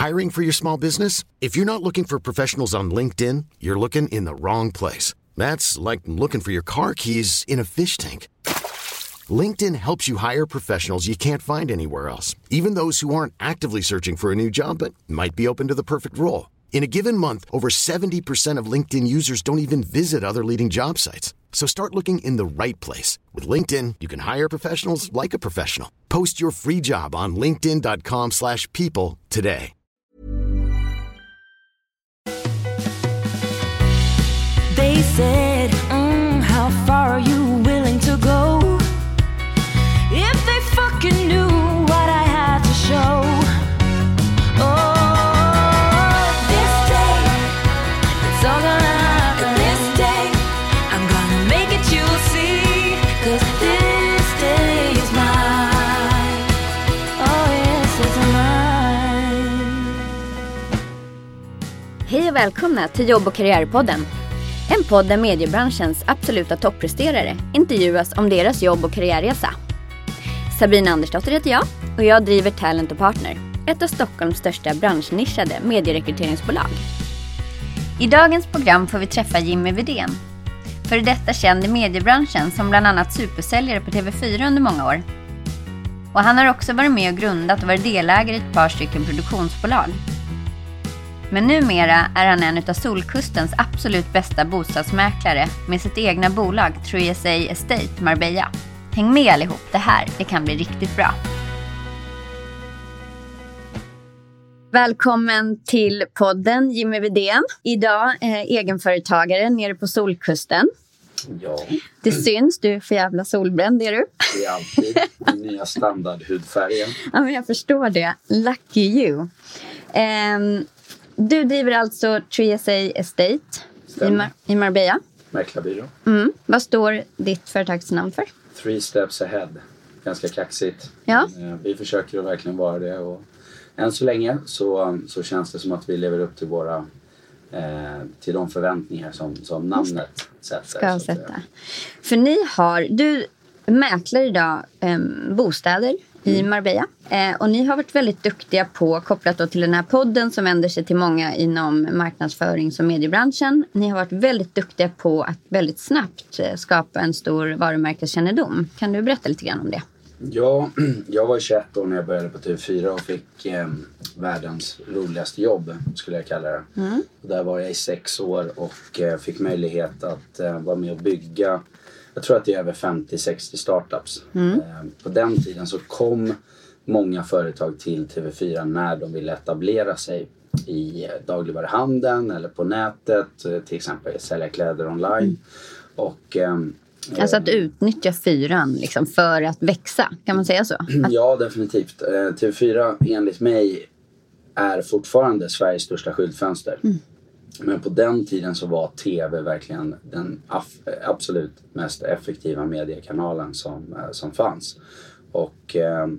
Hiring for your small business? If you're not looking for professionals on LinkedIn, you're looking in the wrong place. That's like looking for your car keys in a fish tank. LinkedIn helps you hire professionals you can't find anywhere else, even those who aren't actively searching for a new job but might be open to the perfect role. In a given month, over 70% of LinkedIn users don't even visit other leading job sites. So start looking in the right place. With LinkedIn, you can hire professionals like a professional. Post your free job on linkedin.com/people today. They said, how far are you willing to go? If they fucking knew what I had to show. Oh, this day, it's all gonna happen this day. I'm gonna make it, you'll see. 'Cause this day is mine. Oh yes, it's mine. Hej och välkomna till Jobb- och karriärpodden. En podd där mediebranschens absoluta toppresterare intervjuas om deras jobb- och karriärresa. Sabrina Andersdotter heter jag och jag driver Talent & Partner, ett av Stockholms största branschnischade medierekryteringsbolag. I dagens program får vi träffa Jimmy Widén. För detta känd i mediebranschen som bland annat supersäljare på TV4 under många år. Och han har också varit med och grundat och varit delägare i ett par stycken produktionsbolag. Men numera är han en av Solkustens absolut bästa bostadsmäklare med sitt egna bolag 3SA Estate Marbella. Häng med allihop, det kan bli riktigt bra. Välkommen till podden Jimmy Widén. Idag egenföretagare nere på Solkusten. Ja. Det syns, du är för jävla solbränd, är du? Det är alltid den nya standardhudfärgen. Ja, men jag förstår det. Lucky you. Du driver alltså 3SA Estate i Marbella. Mäklarbyrå. Vad står ditt företagsnamn för? 3 steps ahead. Ganska kaxigt. Ja. Vi försöker att verkligen vara det. Och än så länge så känns det som att vi lever upp till våra till de förväntningar som namnet sätter. Ska sätta. För du mäklar idag bostäder i Marbella. Och ni har varit väldigt duktiga på, kopplat då till den här podden som vänder sig till många inom marknadsförings- och mediebranschen. Ni har varit väldigt duktiga på att väldigt snabbt skapa en stor varumärkeskännedom. Kan du berätta lite grann om det? Ja, jag var 21 år när jag började på TV4 och fick världens roligaste jobb, skulle jag kalla det. Och där var jag i 6 år och fick möjlighet att vara med och bygga. Jag tror att det är över 50-60 startups. På den tiden så kom många företag till TV4 när de ville etablera sig i dagligvaruhandeln eller på nätet. Till exempel sälja kläder online. Och, alltså att utnyttja fyran liksom, för att växa, kan man säga så? Ja, definitivt. TV4 enligt mig är fortfarande Sveriges största skyltfönster. Men på den tiden så var TV verkligen den absolut mest effektiva mediekanalen som fanns. Och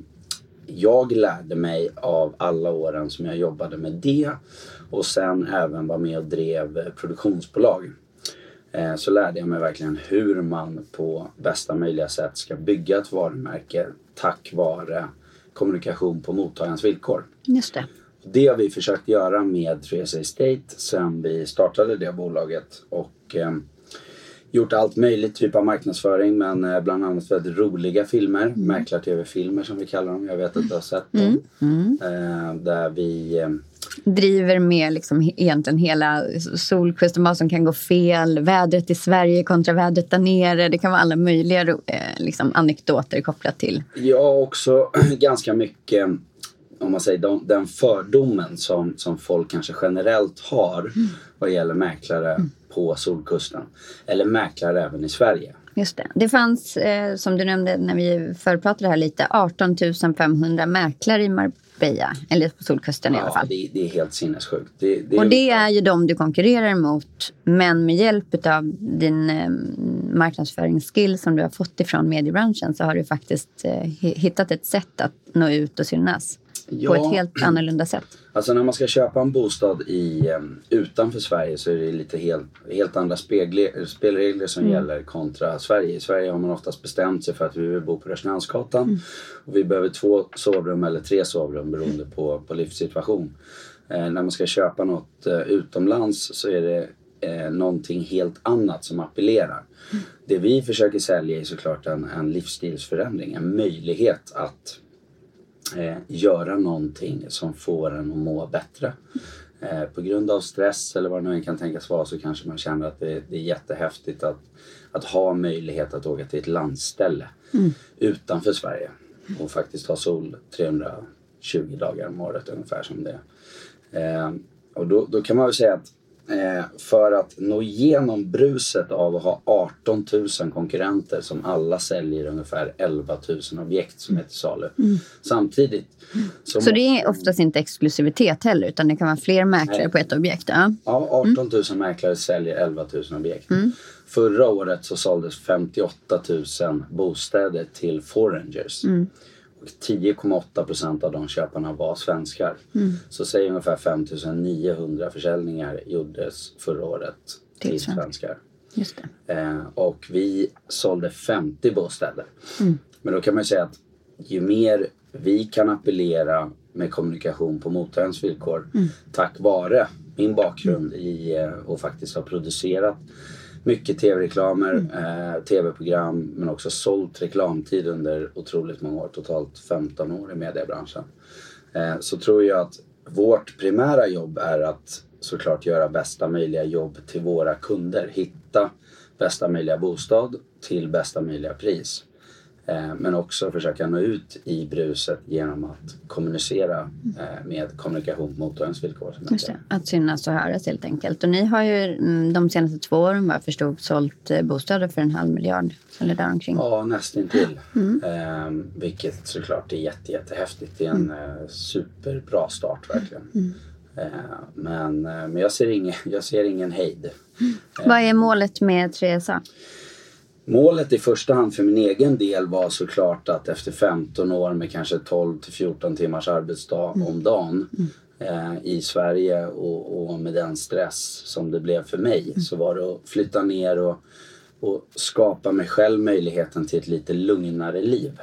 jag lärde mig av alla åren som jag jobbade med det. Och sen även var med och drev produktionsbolag. Så lärde jag mig verkligen hur man på bästa möjliga sätt ska bygga ett varumärke tack vare kommunikation på mottagarens villkor. Just det. Det har vi försökt göra med 3SA Estate sen vi startade det bolaget och gjort allt möjligt typ av marknadsföring, men bland annat väldigt roliga filmer, mäklar-tv-filmer som vi kallar dem. Jag vet att du har sett dem. Där vi driver med liksom egentligen hela Solkusten, vad som kan gå fel, vädret i Sverige kontra vädret där nere. Det kan vara alla möjliga liksom anekdoter kopplat till. Ja, också ganska mycket, om man säger den fördomen som folk kanske generellt har vad gäller mäklare på Solkusten. Eller mäklare även i Sverige. Just det. Det fanns, som du nämnde när vi förpratade här lite, 18 500 mäklare i Marbella. Eller på Solkusten i alla fall. Ja, det är helt sinnessjukt. Och det är ju de du konkurrerar mot. Men med hjälp av din marknadsföringsskill som du har fått ifrån mediebranschen så har du faktiskt hittat ett sätt att nå ut och synas. På ett helt annorlunda sätt. Alltså när man ska köpa en bostad utanför Sverige så är det lite helt andra spelregler som gäller kontra Sverige. I Sverige har man oftast bestämt sig för att vi vill bo på Rörstrandsgatan och vi behöver 2 sovrum eller 3 sovrum beroende på livssituation. När man ska köpa något utomlands så är det någonting helt annat som appellerar. Det vi försöker sälja är såklart en livsstilsförändring, en möjlighet att göra någonting som får en att må bättre. På grund av stress eller vad det nu kan tänkas vara så kanske man känner att det är jättehäftigt att ha möjlighet att åka till ett landställe utanför Sverige och faktiskt ha sol 320 dagar om året ungefär som det. Och då kan man väl säga att för att nå igenom bruset av att ha 18 000 konkurrenter som alla säljer ungefär 11 000 objekt som är till salu. Samtidigt. Så det är oftast inte exklusivitet heller utan det kan vara fler mäklare på ett objekt? Ja, 18 000 mäklare säljer 11 000 objekt. Förra året så såldes 58 000 bostäder till foreigners. 10,8% av de köparna var svenskar. Så säg ungefär 5900 försäljningar gjordes förra året till svenskar. Just det. Och vi sålde 50 bostäder. Men då kan man ju säga att ju mer vi kan appellera med kommunikation på mottagarens villkor tack vare min bakgrund i och faktiskt ha producerat mycket tv-reklamer, tv-program men också sålt reklamtid under otroligt många år, totalt 15 år i mediebranschen. Så tror jag att vårt primära jobb är att såklart göra bästa möjliga jobb till våra kunder. Hitta bästa möjliga bostad till bästa möjliga pris. Men också försöka nå ut i bruset genom att kommunicera med kommunikation på motorns villkor. Just det, att synas och höras helt enkelt. Och ni har ju de senaste 2 åren vad jag förstod sålt bostäder för 500 miljoner eller däromkring. Ja, nästintill. Vilket såklart är jättehäftigt. Det är en superbra start verkligen. Men jag ser ingen hejd. Vad är målet med Tresa? Målet i första hand för min egen del var såklart att efter 15 år med kanske 12-14 timmars arbetsdag om dagen i Sverige och med den stress som det blev för mig så var det att flytta ner och skapa mig själv möjligheten till ett lite lugnare liv.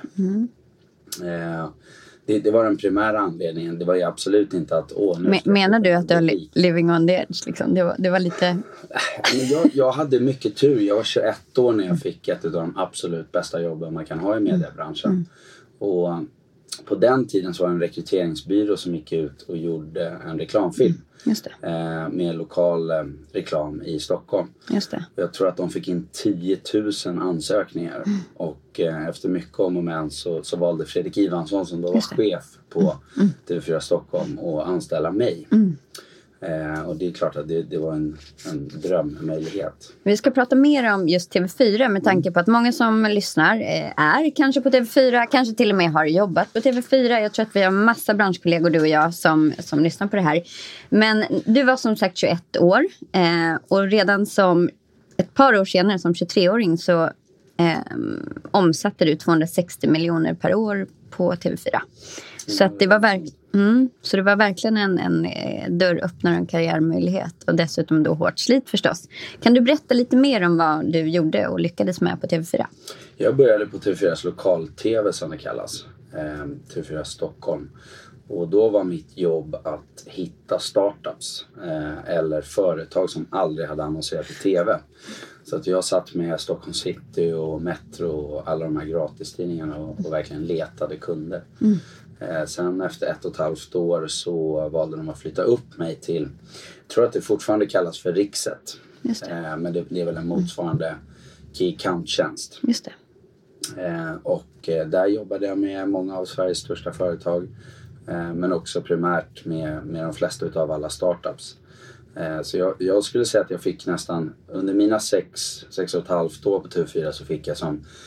Det var den primära anledningen. Det var ju absolut inte att... Menar du att du har living on the edge? Liksom? Det var lite... Jag hade mycket tur. Jag var 21 år när jag fick ett av de absolut bästa jobben man kan ha i mediebranschen. Och på den tiden så var det en rekryteringsbyrå som gick ut och gjorde en reklamfilm. Just det. Med lokal reklam i Stockholm. Just det. Jag tror att de fick in 10 000 ansökningar. Och efter mycket om och men så valde Fredrik Ivansson som då var chef på TV4 Stockholm att anställa mig. Och det är klart att det var en drömmöjlighet. Vi ska prata mer om just TV4 med tanke på att många som lyssnar är kanske på TV4, kanske till och med har jobbat på TV4. Jag tror att vi har massa branschkollegor, du och jag, som lyssnar på det här. Men du var som sagt 21 år och redan som ett par år senare som 23-åring så omsatte du 260 miljoner per år på TV4. Så att det var verkligen en dörröppnare, en karriärmöjlighet och dessutom då hårt slit förstås. Kan du berätta lite mer om vad du gjorde och lyckades med på TV4? Jag började på TV4s lokal-tv som det kallas, TV4 Stockholm. Och då var mitt jobb att hitta startups eller företag som aldrig hade annonserat i TV. Så att jag satt med Stockholm City och Metro och alla de här gratistidningarna och verkligen letade kunder. Sen efter 1,5 år så valde de att flytta upp mig till, jag tror att det fortfarande kallas för Rikset. Just det. Men det är väl en motsvarande key account-tjänst. Just det. Och där jobbade jag med många av Sveriges största företag. Men också primärt med de flesta utav alla startups. Så jag skulle säga att jag fick nästan, under mina 6,5 år på TV4 så fick jag som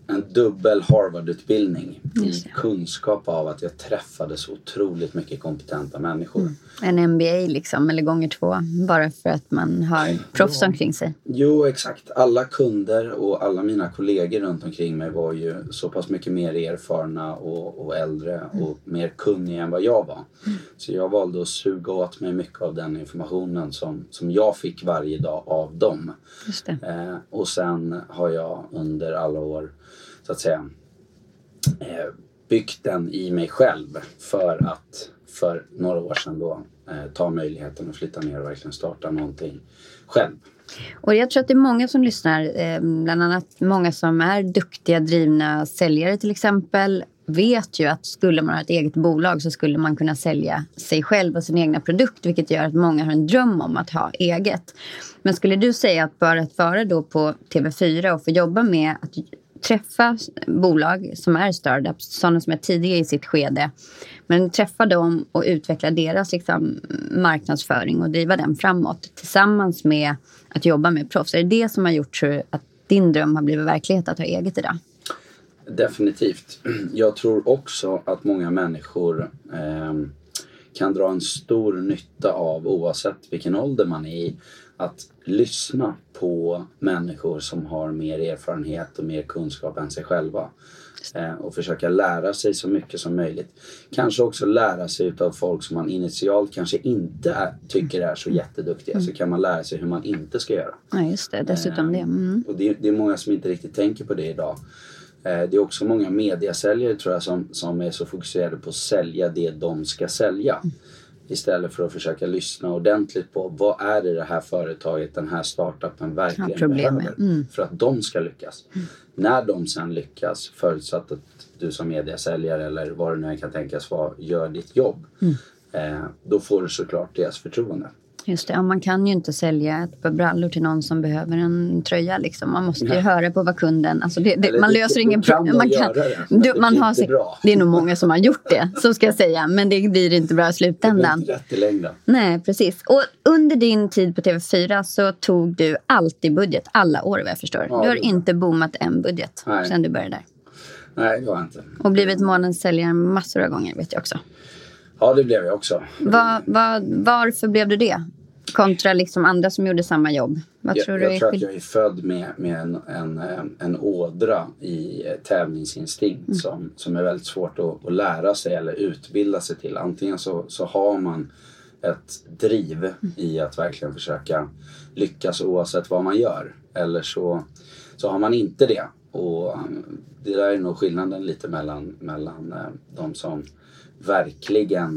en dubbel Harvard-utbildning i kunskap av att jag träffade så otroligt mycket kompetenta människor. En MBA liksom, eller gånger 2, bara för att man har proffs omkring sig. Jo, exakt. Alla kunder och alla mina kollegor runt omkring mig var ju så pass mycket mer erfarna och äldre och mer kunniga än vad jag var. Så jag valde att suga åt mig mycket av den informationen som jag fick varje dag av dem. Just det. Och sen har jag under alla år så att säga byggt den i mig själv för att för några år sedan då ta möjligheten att flytta ner och verkligen starta någonting själv. Och jag tror att det är många som lyssnar, bland annat många som är duktiga, drivna säljare till exempel, vet ju att skulle man ha ett eget bolag så skulle man kunna sälja sig själv och sin egna produkt, vilket gör att många har en dröm om att ha eget. Men skulle du säga att bara att vara då på TV4 och få jobba med att träffa bolag som är startups, sådana som är tidiga i sitt skede, men träffa dem och utveckla deras liksom, marknadsföring och driva den framåt tillsammans med att jobba med proffs. Är det det som har gjort så att din dröm har blivit verklighet att ha eget idag? Definitivt. Jag tror också att många människor kan dra en stor nytta av, oavsett vilken ålder man är i, att lyssna på människor som har mer erfarenhet och mer kunskap än sig själva. Och försöka lära sig så mycket som möjligt. Kanske också lära sig av folk som man initialt kanske inte tycker är så jätteduktiga. Så kan man lära sig hur man inte ska göra. Ja, just det. Dessutom det. Och det är många som inte riktigt tänker på det idag. Det är också många mediasäljare tror jag som är så fokuserade på att sälja det de ska sälja. Istället för att försöka lyssna ordentligt på vad är det här företaget, den här startupen verkligen behöver för att de ska lyckas. När de sen lyckas, förutsatt att du som mediasäljare eller vad det nu kan tänkas vara, gör ditt jobb. Då får du såklart deras förtroende. Just det, ja, man kan ju inte sälja ett par brallor till någon som behöver en tröja liksom. Man måste ju höra på vad kunden, alltså man löser ingen problem. Det är nog många som har gjort det, så ska jag säga, men det blir inte bra i slutändan. Det blir inte rätt i längden. Nej, precis. Och under din tid på TV4 så tog du alltid budget alla år, vad jag förstår. Du har inte boomat en budget sedan du började där. Nej, det har jag inte. Och blivit månadens säljare massor av gånger, vet jag också. Ja, det blev jag också. Varför blev du det? Kontra liksom andra som gjorde samma jobb. Jag tror att jag är född med en ådra i tävlingsinstinkt som är väldigt svårt att lära sig eller utbilda sig till. Antingen så har man ett driv i att verkligen försöka lyckas oavsett vad man gör. Eller så har man inte det. Och det där är nog skillnaden lite mellan de som verkligen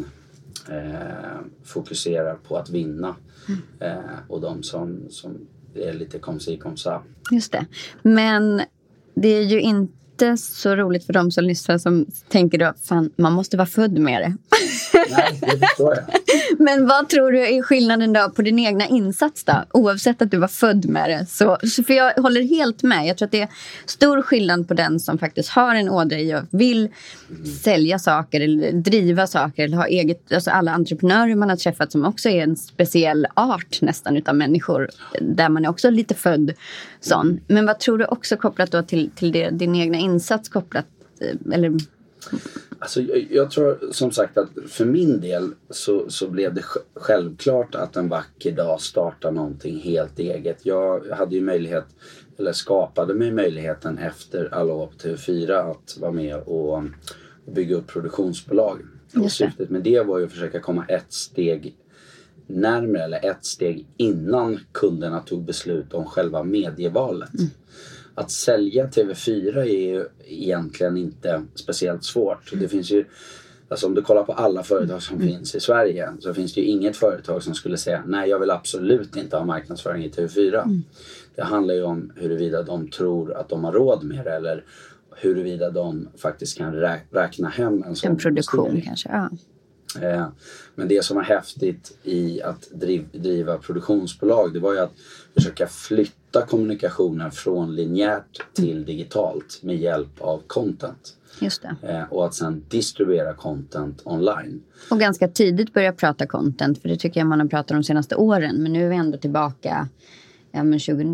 fokuserar på att vinna och de som är lite kom ça. Just det. Men det är ju inte så roligt för de som lyssnar som tänker då, fan, man måste vara född med det. Nej, det förstår jag. Men vad tror du är skillnaden då på din egna insats då? Oavsett att du var född med det. Så för jag håller helt med. Jag tror att det är stor skillnad på den som faktiskt har en ådra i och vill sälja saker eller driva saker eller ha eget. Alltså alla entreprenörer man har träffat som också är en speciell art nästan utav människor. Där man är också lite född sån. Men vad tror du också kopplat då till det, din egna insats kopplat eller... Alltså, jag tror som sagt att för min del så blev det självklart att en vacker dag starta någonting helt eget. Jag hade ju möjlighet, eller skapade mig möjligheten efter alla år på TV4 att vara med och bygga upp produktionsbolag. Och syftet med det var ju att försöka komma ett steg närmare eller ett steg innan kunderna tog beslut om själva medievalet. Att sälja TV4 är ju egentligen inte speciellt svårt. Det finns ju, alltså om du kollar på alla företag som finns i Sverige så finns det ju inget företag som skulle säga nej, jag vill absolut inte ha marknadsföring i TV4. Det handlar ju om huruvida de tror att de har råd med det eller huruvida de faktiskt kan räkna hem en sån produktion kanske, ja. Men det som var häftigt i att driva produktionsbolag, det var ju att försöka flytta kommunikationen från linjärt till digitalt med hjälp av content. Just det. Och att sen distribuera content online. Och ganska tidigt börja prata content, för det tycker jag man har pratat om de senaste åren. Men nu är vi ändå tillbaka 2010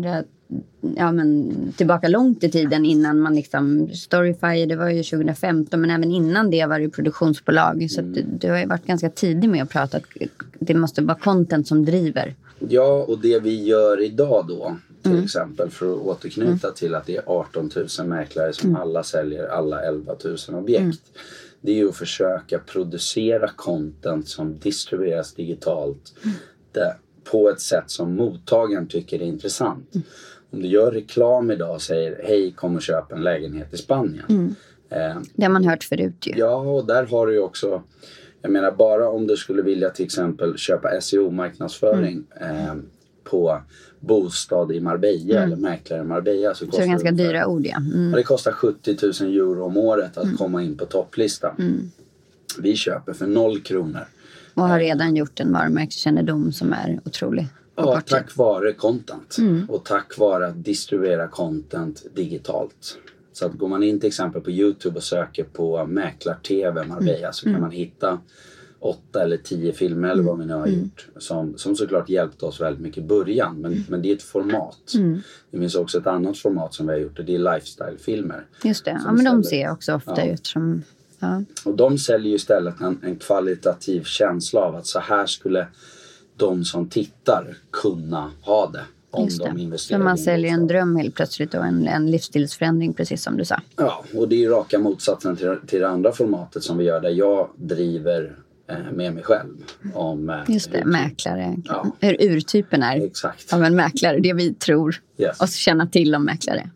tillbaka långt i tiden innan man liksom, Storyfire, det var ju 2015, men även innan det var det produktionsbolag. Så att du har ju varit ganska tidig med att prata att det måste vara content som driver. Ja, och det vi gör idag då, till exempel, för att återknyta till att det är 18 000 mäklare som alla säljer alla 11 000 objekt. Det är ju att försöka producera content som distribueras digitalt på ett sätt som mottagaren tycker är intressant. Om du gör reklam idag och säger hej, kom och köp en lägenhet i Spanien. Det har man hört förut ju. Ja, och där har du ju också, jag menar bara om du skulle vilja till exempel köpa SEO-marknadsföring på bostad i Marbella eller mäklare i Marbella, så kostar det ganska dyra ord, ja. Det kostar 70 000 euro om året att komma in på topplistan. Vi köper för 0 kronor. Och har redan gjort en varumärkeskännedom som är otrolig. Ja, tack vare content. Och tack vare att distribuera content digitalt. Så att går man in till exempel på YouTube och söker på Mäklar-TV Marbella så kan man hitta 8 eller 10 filmer eller vad vi nu har gjort. Som såklart hjälpte oss väldigt mycket i början. Men det är ett format. Det finns också ett annat format som vi har gjort. Det är lifestyle-filmer. Just det, ja, men de ser jag också ofta ut som... Ja. Och de säljer ju istället en kvalitativ känsla av att så här skulle de som tittar kunna ha det. Om de investerar. Så man säljer en dröm helt plötsligt och en livsstilsförändring, precis som du sa. Ja, och det är ju raka motsatsen till det andra formatet som vi gör, där jag driver med mig själv om just det, mäklare. Ja. Hur urtypen är. Exakt. Av en mäklare, det vi tror och känna till om mäklare.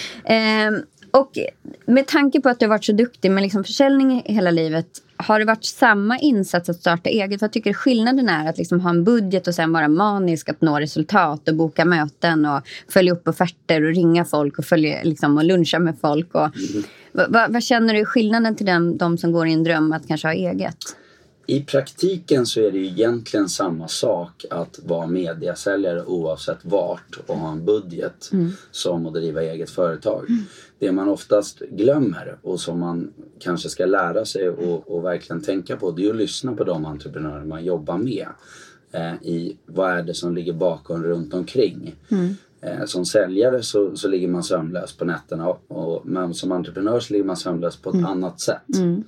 Och med tanke på att du har varit så duktig med liksom försäljning hela livet, har det varit samma insats att starta eget? Vad tycker du skillnaden är att liksom ha en budget och sen vara manisk att nå resultat och boka möten och följa upp offerter och ringa folk och följa liksom, och luncha med folk? Och, vad känner du skillnaden till de som går i en dröm att kanske ha eget? I praktiken så är det ju egentligen samma sak att vara mediasäljare oavsett vart och ha en budget som att driva eget företag. Det man oftast glömmer och som man kanske ska lära sig och verkligen tänka på, det är att lyssna på de entreprenörer man jobbar med. I vad är det som ligger bakom runt omkring. Som säljare så ligger man sömnlös på nätterna men som entreprenör så ligger man sömnlös på ett annat sätt.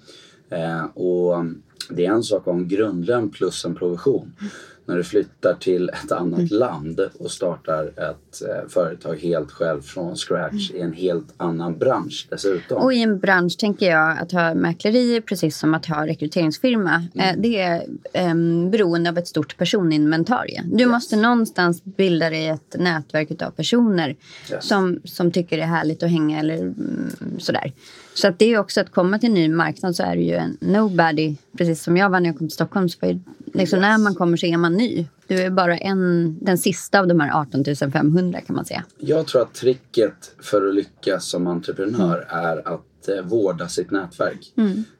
Och det är en sak om grundlön plus en provision. När du flyttar till ett annat land och startar ett företag helt själv från scratch i en helt annan bransch dessutom. Och i en bransch tänker jag att ha mäkleri precis som att ha rekryteringsfirma. Det är beroende av ett stort personinventarie. Du måste någonstans bilda dig ett nätverk av personer som tycker det är härligt att hänga eller sådär. Så att det är också att komma till en ny marknad, så är det ju en nobody. Precis som jag var när jag kom till Stockholm, så var det liksom när man kommer så är man ny. Du är bara den sista av de här 18 500 kan man säga. Jag tror att tricket för att lyckas som entreprenör är att vårda sitt nätverk.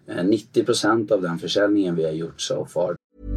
90% av den försäljningen vi har gjort så far.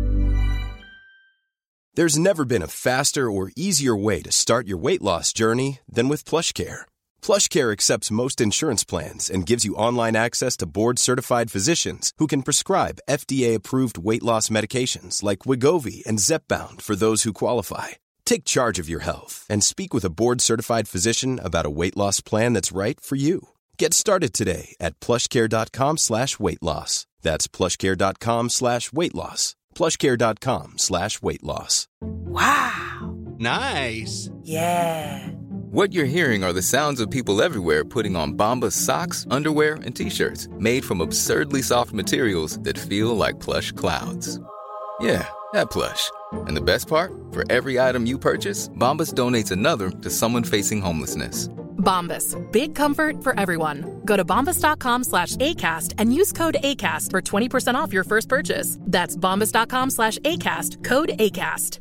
There's never been a faster or easier way to start your weight loss journey than with PlushCare. PlushCare accepts most insurance plans and gives you online access to board-certified physicians who can prescribe FDA-approved weight loss medications like Wegovy and Zepbound for those who qualify. Take charge of your health and speak with a board-certified physician about a weight loss plan that's right for you. Get started today at plushcare.com/weightloss. That's plushcare.com/weightloss. plushcare.com/weightloss. Wow. Nice. Yeah. What you're hearing are the sounds of people everywhere putting on Bombas socks, underwear, and T-shirts made from absurdly soft materials that feel like plush clouds. Yeah, that plush. And the best part? For every item you purchase, Bombas donates another to someone facing homelessness. Bombas, big comfort for everyone. Go to bombas.com/ACAST and use code ACAST for 20% off your first purchase. That's bombas.com/ACAST, code ACAST.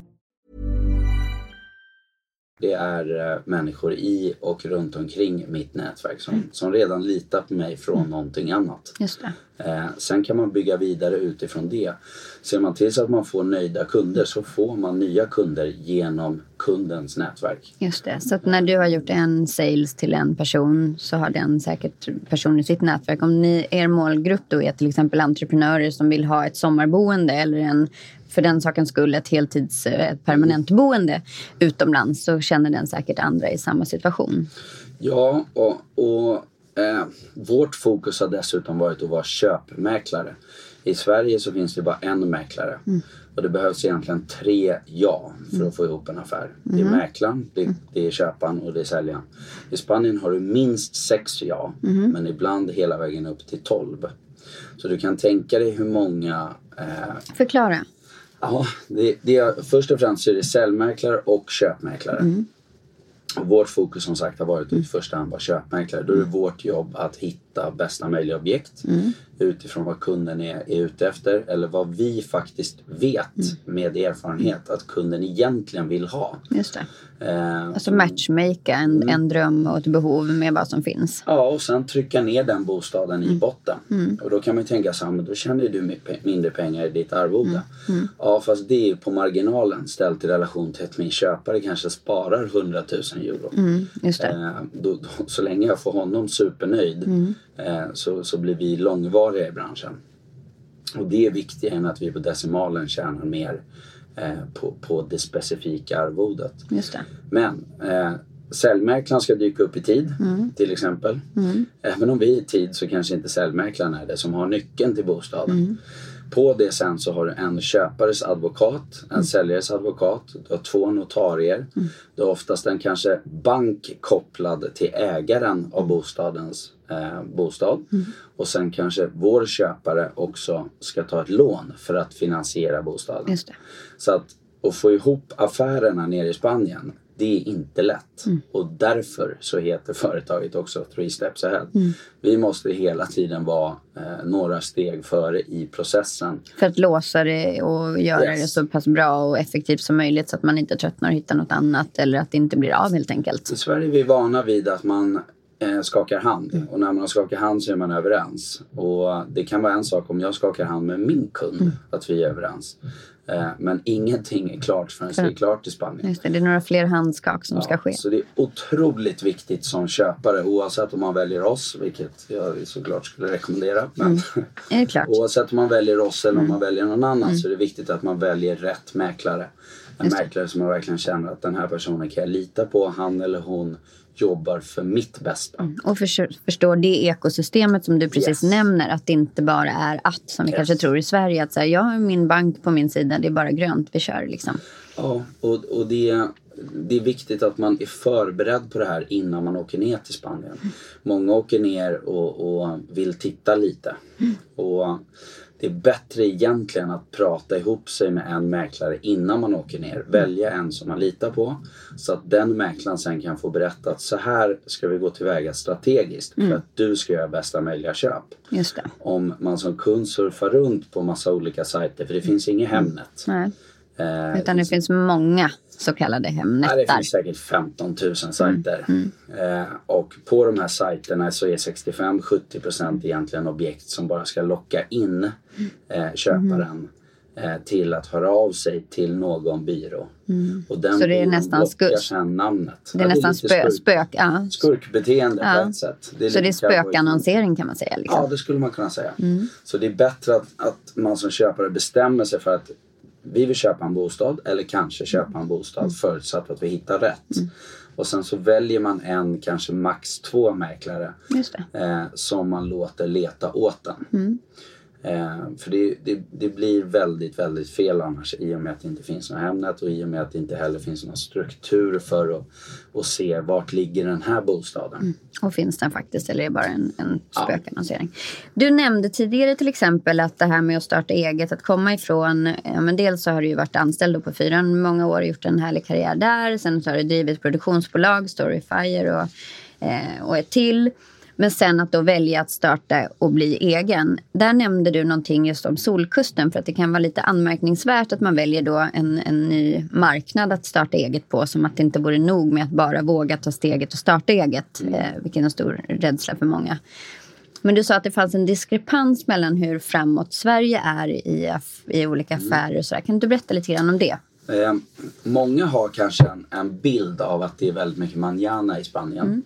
Det är människor i och runt omkring mitt nätverk som redan litar på mig från någonting annat. Just det. Sen kan man bygga vidare utifrån det. Ser man till så att man får nöjda kunder, så får man nya kunder genom kundens nätverk. Just det, så att när du har gjort en sales till en person så har den säkert person i sitt nätverk. Om er målgrupp då är till exempel entreprenörer som vill ha ett sommarboende eller en för den sakens skull ett permanent boende utomlands, så känner den säkert andra i samma situation. Ja, och vårt fokus har dessutom varit att vara köpmäklare. I Sverige så finns det bara en mäklare. Och det behövs egentligen 3 för att få ihop en affär. Det är mäklaren, det är köparen och det är säljaren. I Spanien har du minst 6 men ibland hela vägen upp till 12. Så du kan tänka dig hur många... Förklara. Ja, först och främst är det säljmäklare och köpmäklare. Och vårt fokus som sagt har varit i första hand vara köpmäklare. Då är det vårt jobb att hitta bästa möjliga objekt utifrån vad kunden är ute efter. Eller vad vi faktiskt vet med erfarenhet att kunden egentligen vill ha. Just det. Alltså matchmaka en dröm och ett behov med vad som finns. Ja, och sen trycka ner den bostaden i botten. Och då kan man tänka så här, men då tjänar du mindre pengar i ditt arvode. Ja, fast det är på marginalen ställt i relation till att min köpare kanske sparar 100 000 euro. Just det. Så länge jag får honom supernöjd så blir vi långvariga i branschen. Och det är viktigare än att vi på decimalen tjänar mer på det specifika arvodet. Just det. Men säljmäklaren ska dyka upp i tid till exempel. Även om vi är i tid så kanske inte säljmäklaren är det som har nyckeln till bostaden. På det sen så har du en köpares advokat, en säljares advokat, du har 2 notarier. Du har oftast en kanske bank kopplad till ägaren av bostadens bostad. Och sen kanske vår köpare också ska ta ett lån för att finansiera bostaden. Just det. Så att få ihop affärerna nere i Spanien, det är inte lätt. Och därför så heter företaget också 3 steps ahead. Vi måste hela tiden vara några steg före i processen. För att låsa det och göra det så pass bra och effektivt som möjligt, så att man inte tröttnar och hittar något annat, eller att det inte blir av helt enkelt. I Sverige är vi vana vid att man skakar hand. Och när man skakar hand så är man överens. Och det kan vara en sak om jag skakar hand med min kund, att vi är överens. Men ingenting är klart förrän det är klart i Spanien. Just det är några fler handskak som ska ske. Så det är otroligt viktigt som köpare, oavsett om man väljer oss, vilket jag såklart skulle rekommendera. Men är det klart? Oavsett om man väljer oss eller om man väljer någon annan, så är det viktigt att man väljer rätt mäklare. En mäklare som man verkligen känner att den här personen kan jag lita på, han eller hon jobbar för mitt bästa. Och förstår det ekosystemet som du precis nämner, att det inte bara är som vi kanske tror i Sverige, att så här, jag har min bank på min sida, det är bara grönt, vi kör liksom. Ja, och det är viktigt att man är förberedd på det här innan man åker ner till Spanien. Många åker ner och vill titta lite. Och det är bättre egentligen att prata ihop sig med en mäklare innan man åker ner. Välja en som man litar på. Så att den mäklaren sen kan få berätta att så här ska vi gå tillväga strategiskt. För att du ska göra bästa möjliga köp. Just det. Om man som kund surfar runt på massa olika sajter. För det finns inget Hemnet. Nej. Utan det finns många så kallade Hemnetar. Det finns säkert 15 000 sajter. Och på de här sajterna så är 65-70% egentligen objekt som bara ska locka in köparen till att höra av sig till någon byrå. Och den så det är nästan namnet. Det är nästan skurkbeteende på ett sätt. Så det är spökannonsering kan man säga. Liksom. Ja, det skulle man kunna säga. Så det är bättre att man som köpare bestämmer sig för att vi vill köpa en bostad eller kanske köpa en bostad förutsatt att vi hittar rätt. Och sen så väljer man kanske max 2 mäklare som man låter leta åt den. För det blir väldigt, väldigt fel annars, i och med att det inte finns något Hemnet och i och med att det inte heller finns någon struktur för att se vart ligger den här bostaden. Och finns den faktiskt, eller är det bara en spökannonsering? Du nämnde tidigare till exempel att det här med att starta eget, att komma ifrån, men dels så har du ju varit anställd på 4 många år och gjort en härlig karriär där. Sen så har du drivit produktionsbolag, Storyfire och ett till. Men sen att då välja att starta och bli egen. Där nämnde du någonting just om Solkusten. För att det kan vara lite anmärkningsvärt att man väljer då en ny marknad att starta eget på. Som att det inte vore nog med att bara våga ta steget och starta eget. Vilken är en stor rädsla för många. Men du sa att det fanns en diskrepans mellan hur framåt Sverige är i olika affärer och sådär. Kan du berätta lite grann om det? Många har kanske en bild av att det är väldigt mycket manjana i Spanien.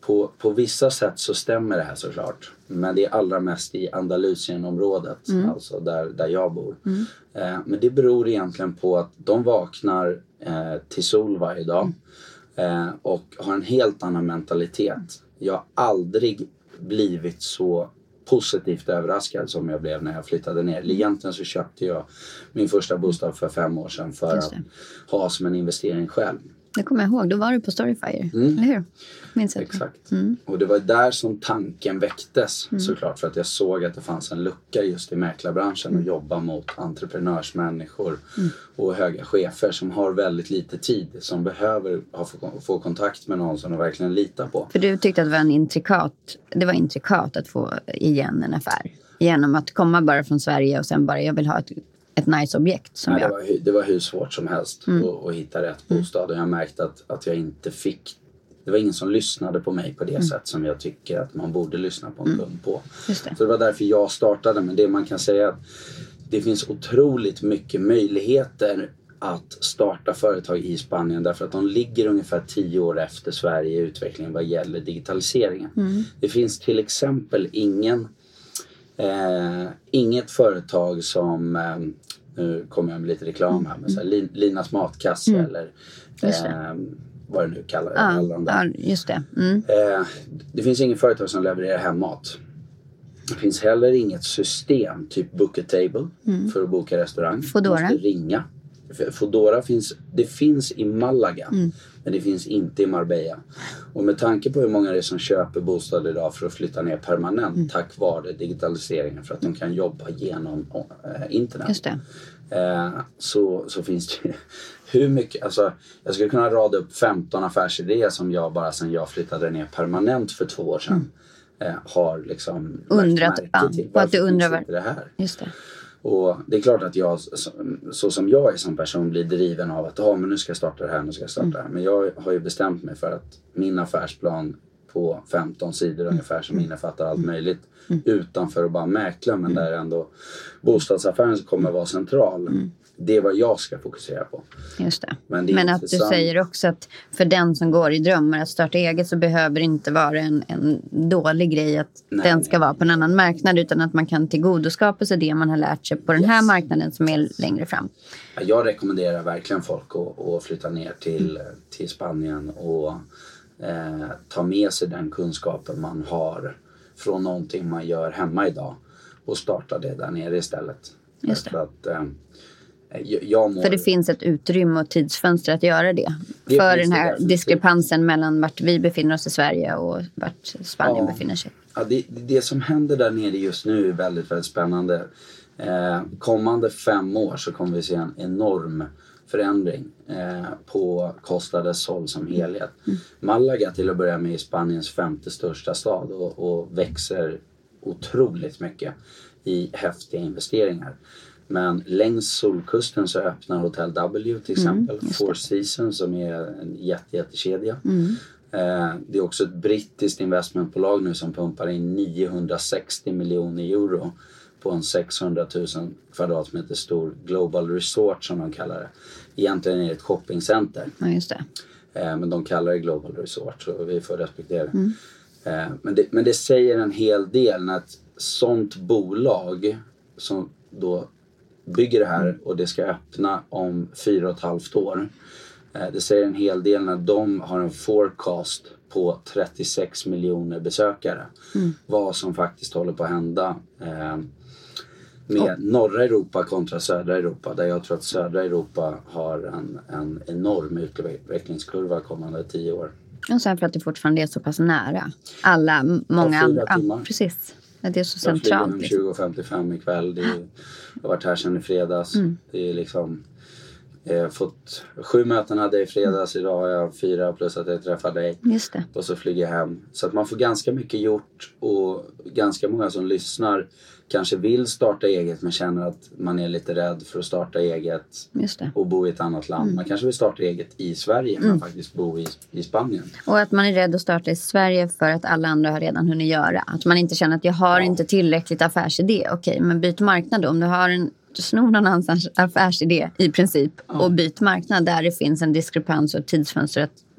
på vissa sätt så stämmer det här såklart. Men det är allra mest i Andalusienområdet, alltså där jag bor. Men det beror egentligen på att de vaknar till sol varje dag och har en helt annan mentalitet. Jag har aldrig blivit så positivt överraskad som jag blev när jag flyttade ner. Egentligen så köpte jag min första bostad för 5 år sedan för att ha som en investering själv. Det kommer jag ihåg, då var du på Storyfire, eller hur? Minns jag. Exakt. Och det var där som tanken väcktes såklart, för att jag såg att det fanns en lucka just i mäklarbranschen och jobba mot entreprenörsmänniskor och höga chefer som har väldigt lite tid, som behöver få kontakt med någon som de verkligen litar på. För du tyckte att det var intrikat att få igen en affär genom att komma bara från Sverige och sen bara jag vill ha ett nice objekt som det var hur svårt som helst att hitta rätt bostad, och jag märkte att jag inte fick, det var ingen som lyssnade på mig på det sätt som jag tycker att man borde lyssna på en kund på. Just det. Så det var därför jag startade. Men det man kan säga att det finns otroligt mycket möjligheter att starta företag i Spanien, därför att de ligger ungefär 10 år efter Sverige i utvecklingen vad gäller digitaliseringen. Det finns till exempel inget företag som nu kommer jag med lite reklam här, men så här, Linas matkasse eller vad det nu kallar det. Ja, just det. Det finns ingen företag som levererar hem mat. Det finns heller inget system typ Book a Table för att boka restaurang. Foodora. Du måste ringa. Foodora finns i Malaga, men det finns inte i Marbella. Och med tanke på hur många det är som köper bostad idag för att flytta ner permanent tack vare digitaliseringen, för att de kan jobba genom internet. Just det. Så finns det hur mycket, alltså jag skulle kunna rada upp 15 affärsidéer som jag bara sedan jag flyttade ner permanent för 2 år sedan har liksom undrat till. på att du undrar varför inte det här? Just det. Och det är klart att jag, så som jag är som person, blir driven av att men nu ska jag starta det här, nu ska jag starta det här. Men jag har ju bestämt mig för att min affärsplan på 15 sidor ungefär, som innefattar allt möjligt utanför att bara mäkla, men där ändå bostadsaffären kommer vara central. Det är vad jag ska fokusera på. Just det. Men att du säger också att för den som går i drömmar att starta eget, så behöver det inte vara en dålig grej att den ska vara på en annan marknad, utan att man kan tillgodoskapa sig det man har lärt sig på den här marknaden som är längre fram. Jag rekommenderar verkligen folk att flytta ner till Spanien och ta med sig den kunskapen man har från någonting man gör hemma idag och starta det där nere istället. Just det. För att för det finns ett utrymme och tidsfönster att göra det. För den här diskrepansen mellan vart vi befinner oss i Sverige och vart Spanien befinner sig. Ja, det som händer där nere just nu är väldigt, väldigt spännande. Kommande 5 år så kommer vi se en enorm förändring på Costa del Sol som helhet. Malaga till att börja med är Spaniens 5:e största stad och växer otroligt mycket i häftiga investeringar. Men längs solkusten så öppnar Hotel W till exempel, Four Seasons som är en jättekedja. Det är också ett brittiskt investmentbolag nu som pumpar in 960 miljoner euro på en 600 000 kvadratmeter stor Global Resort som de kallar det. Egentligen är det ett shoppingcenter. Ja, just det. Men de kallar det Global Resort, så vi får respektera det. Men det säger en hel del när ett sånt bolag som då bygger det här och det ska öppna om 4,5 år. Det säger en hel del när de har en forecast på 36 miljoner besökare. Vad som faktiskt håller på att hända med norra Europa kontra södra Europa. Där jag tror att södra Europa har en enorm utvecklingskurva kommande 10 år. Och sen för att det fortfarande är så pass nära. Många andra. Ja, precis. Det är så centralt. Jag flyger 20:55 ikväll. Jag har varit här sedan i fredags. Det är liksom... Jag har fått 7 möten hade jag i fredags. Idag har jag 4 plus att jag träffar dig. Just det. Och så flyger jag hem. Så att man får ganska mycket gjort. Och ganska många som lyssnar kanske vill starta eget men känner att man är lite rädd för att starta eget. Just det. Och bo i ett annat land. Man kanske vill starta eget i Sverige men faktiskt bo i Spanien. Och att man är rädd att starta i Sverige för att alla andra har redan hunnit göra. Att man inte känner att jag har inte tillräckligt affärsidé. Okej, men byt marknad då. Om du har snor någon annans affärsidé i princip och byt marknad där det finns en diskrepans och tidsfönster att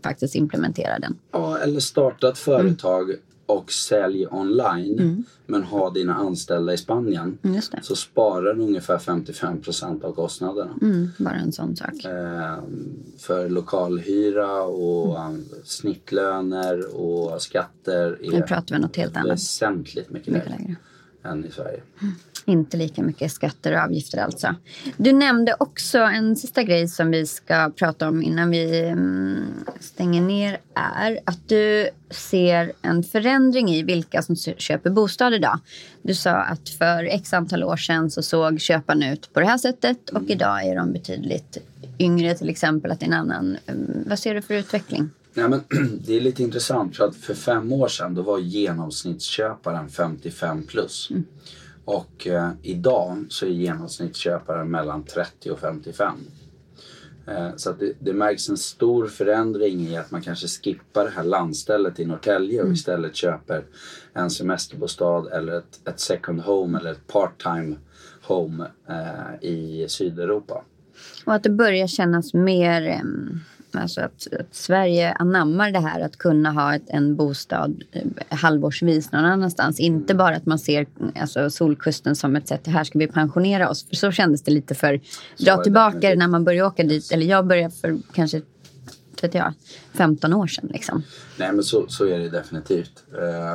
faktiskt implementera den. Ja, eller starta ett företag och sälj online men ha dina anställda i Spanien. Just det. Så sparar du ungefär 55% av kostnaderna. Bara en sån sak. För lokalhyra och snittlöner och skatter Nu pratar vi något helt annat. väsentligt mycket lägre än i Sverige. Inte lika mycket skatter och avgifter alltså. Du nämnde också en sista grej som vi ska prata om innan vi stänger ner är att du ser en förändring i vilka som köper bostad idag. Du sa att för x antal år sedan så såg köparna ut på det här sättet och idag är de betydligt yngre till exempel. Att det är en annan. Vad ser du för utveckling? Ja, men det är lite intressant för att för 5 år sedan då var genomsnittsköparen 55 plus. Och idag så är genomsnittsköparen mellan 30 och 55. Så att det märks en stor förändring i att man kanske skippar det här landstället i Norrtälje och istället köper en semesterbostad eller ett second home eller ett part-time home i Sydeuropa. Och att det börjar kännas mer... Alltså att Sverige anammar det här att kunna ha en bostad halvårsvis någon annanstans. Inte bara att man ser alltså, Solkusten som ett sätt, här ska vi pensionera oss. För så kändes det lite för dra tillbaka när man började åka dit. Eller jag började för kanske 15 år sedan liksom. Nej men så är det definitivt.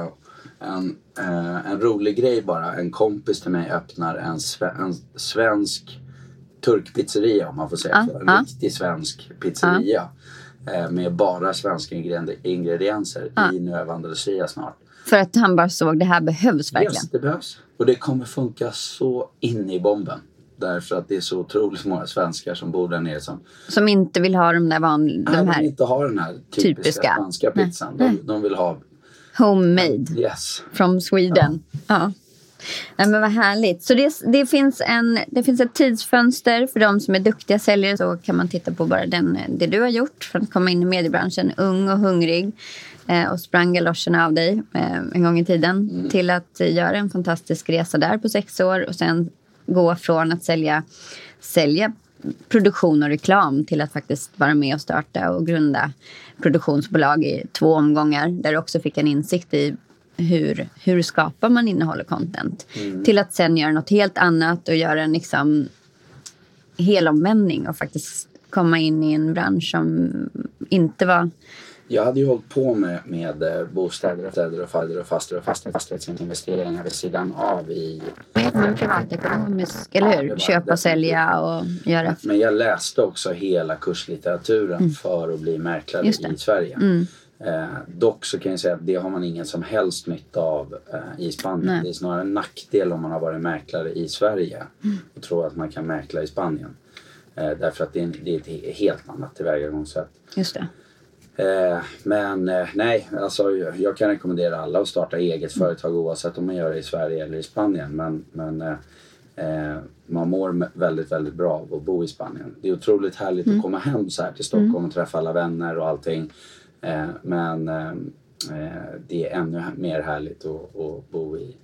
En rolig grej bara. En kompis till mig öppnar en svensk turkpizzeria om man får säga så. En riktig svensk pizzeria med bara svenska ingredienser i Nueva Andalusia snart. För att han bara såg det här behövs verkligen. Yes, det behövs. Och det kommer funka så in i bomben. Därför att det är så otroligt många svenskar som bor där nere som inte vill ha de här inte har den här typiska svenska pizzan. De vill ha homemade. Yes. From Sweden. Ja. Nej, men vad härligt. Så det finns ett tidsfönster för de som är duktiga säljare. Så kan man titta på bara det du har gjort för att komma in i mediebranschen. Ung och hungrig. Och sprang galoscherna av dig en gång i tiden. Till att göra en fantastisk resa där på 6 år. Och sen gå från att sälja produktion och reklam till att faktiskt vara med och starta och grunda produktionsbolag i 2 omgångar. Där du också fick en insikt i hur skapar man innehåll och content. Till att sen göra något helt annat och göra en liksom helomvändning och faktiskt komma in i en bransch som inte var... Jag hade ju hållit på med bostäder och fastighetsinvesteringar vid sidan av i... privatekonomisk, eller hur? Köpa, sälja och göra... Men jag läste också hela kurslitteraturen för att bli mäklare i Sverige. Dock så kan jag säga att det har man ingen som helst nytta av i Spanien. Nej. Det är snarare en nackdel om man har varit mäklare i Sverige och tror att man kan mäkla i Spanien. Därför att det är ett helt annat tillvägagångssätt. Just det. Men nej, alltså jag kan rekommendera alla att starta eget företag oavsett om man gör det i Sverige eller i Spanien. Men man mår väldigt, väldigt bra av att bo i Spanien. Det är otroligt härligt att komma hem så här till Stockholm och träffa alla vänner och allting. Men det är ännu mer härligt att bo i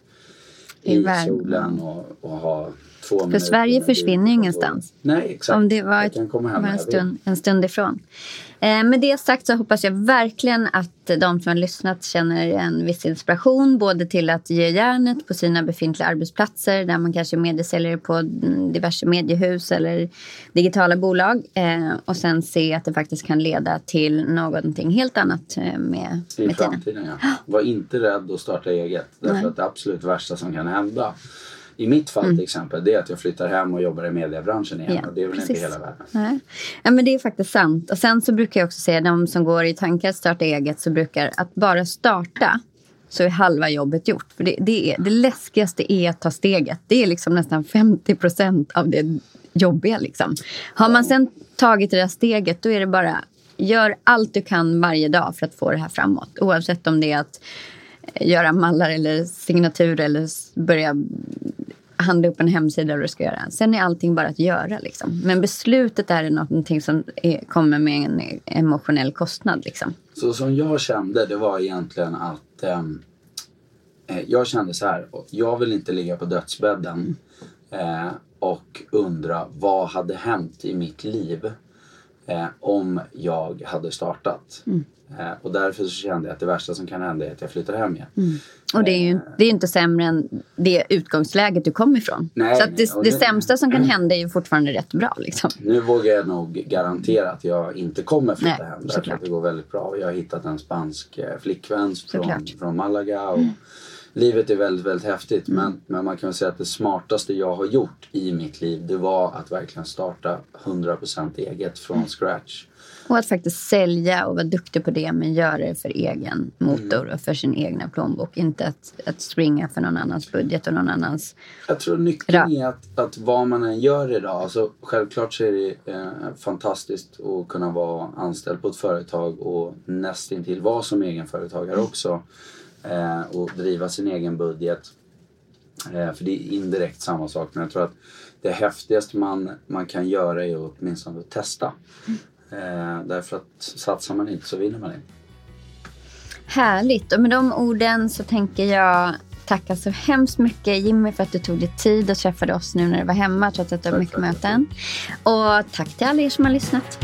solen och ha 2 minuter. För Sverige försvinner ju ingenstans. Nej, exakt. Om det var en stund ifrån. Med det sagt så hoppas jag verkligen att de som har lyssnat känner en viss inspiration. Både till att ge järnet på sina befintliga arbetsplatser. Där man kanske är mediesäljare på diverse mediehus eller digitala bolag. Och sen se att det faktiskt kan leda till någonting helt annat med framtiden. Ja. Var inte rädd att starta eget. Därför att det absolut värsta som kan hända i mitt fall till exempel, det är att jag flyttar hem och jobbar i mediebranschen igen. Ja, och det är väl inte hela världen. Nej. Ja, men det är faktiskt sant. Och sen så brukar jag också säga, de som går i tankar att starta eget, så brukar att bara starta så är halva jobbet gjort. För det läskigaste är att ta steget. Det är liksom nästan 50% av det jobbiga liksom. Har man sen tagit det där steget, då är det bara, gör allt du kan varje dag för att få det här framåt. Oavsett om det är att göra mallar eller signatur eller börja handla upp en hemsida du ska göra. Sen är allting bara att göra liksom. Men beslutet är någonting som kommer med en emotionell kostnad liksom. Så som jag kände, det var egentligen att jag kände så här, jag vill inte ligga på dödsbädden och undra vad hade hänt i mitt liv om jag hade startat. Och därför så kände jag att det värsta som kan hända är att jag flyttar hem igen. Och det är ju inte sämre än det utgångsläget du kom ifrån. Nej, så att det sämsta som kan hända är ju fortfarande rätt bra. Liksom. Nu vågar jag nog garantera att jag inte kommer flytta hem. Därför att det går väldigt bra. Jag har hittat en spansk flickvän från Malaga. Och livet är väldigt, väldigt häftigt. Men man kan väl säga att det smartaste jag har gjort i mitt liv, det var att verkligen starta 100% eget från scratch. Och att faktiskt sälja och vara duktig på det, men göra det för egen motor och för sin egna plånbok. Inte att springa för någon annans budget och någon annans... Jag tror nyckeln är att vad man än gör idag, alltså självklart så är det fantastiskt att kunna vara anställd på ett företag och nästintill vara som egenföretagare också. Och driva sin egen budget. För det är indirekt samma sak, men jag tror att det häftigaste man kan göra är att åtminstone att testa. Därför att satsar man inte så vinner man inte. Härligt. Och med de orden så tänker jag tacka så hemskt mycket Jimmy för att du tog dig tid och träffade oss nu när du var hemma trots att du har mycket möten. Och tack till alla er som har lyssnat.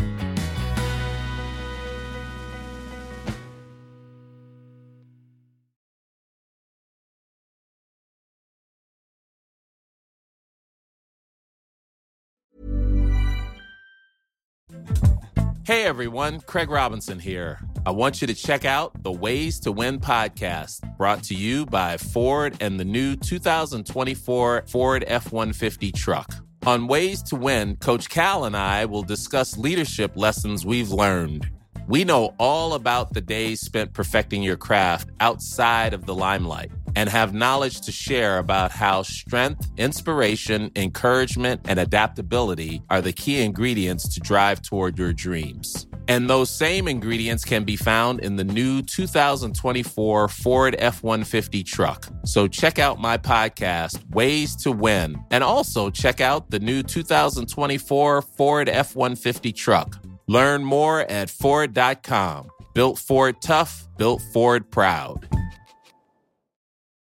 Hey everyone, Craig Robinson here. I want you to check out the Ways to Win podcast, brought to you by Ford and the new 2024 Ford F-150 truck. On Ways to Win, Coach Cal and I will discuss leadership lessons we've learned. We know all about the days spent perfecting your craft outside of the limelight and have knowledge to share about how strength, inspiration, encouragement, and adaptability are the key ingredients to drive toward your dreams. And those same ingredients can be found in the new 2024 Ford F-150 truck. So check out my podcast, Ways to Win, and also check out the new 2024 Ford F-150 truck. Learn more at Ford.com. Built Ford tough, built Ford proud.